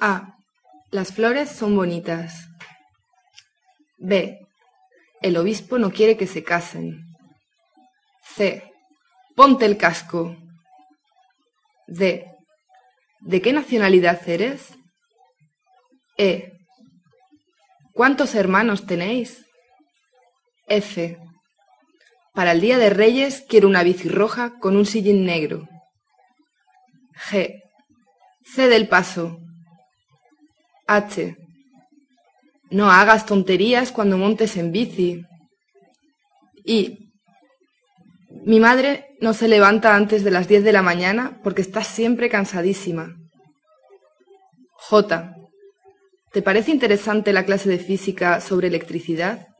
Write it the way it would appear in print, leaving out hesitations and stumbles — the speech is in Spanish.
A. Las flores son bonitas. B. El obispo no quiere que se casen. C. Ponte el casco. D. ¿De qué nacionalidad eres? E. ¿Cuántos hermanos tenéis? F. Para el Día de Reyes quiero una bici roja con un sillín negro. G. Cede el paso. H. No hagas tonterías cuando montes en bici. I. Mi madre no se levanta antes de las 10 de la mañana porque está siempre cansadísima. J. ¿Te parece interesante la clase de física sobre electricidad?